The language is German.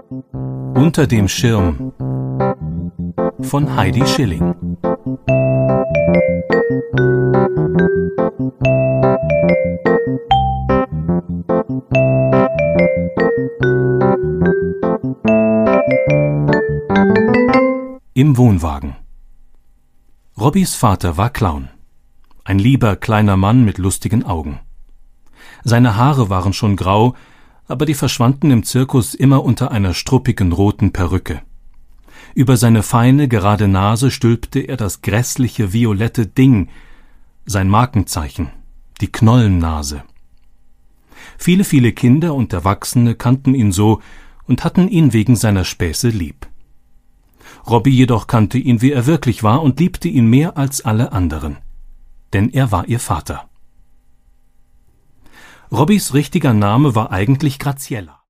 Unter dem Schirm von Heidi Schilling. Im Wohnwagen. Robbys Vater war Clown. Ein lieber kleiner Mann mit lustigen Augen. Seine Haare waren schon grau, aber die verschwanden im Zirkus immer unter einer struppigen roten Perücke. Über seine feine, gerade Nase stülpte er das grässliche violette Ding, sein Markenzeichen, die Knollennase. Viele, viele Kinder und Erwachsene kannten ihn so und hatten ihn wegen seiner Späße lieb. Robby jedoch kannte ihn, wie er wirklich war, und liebte ihn mehr als alle anderen. Denn er war ihr Vater. Robbys richtiger Name war eigentlich Graziella.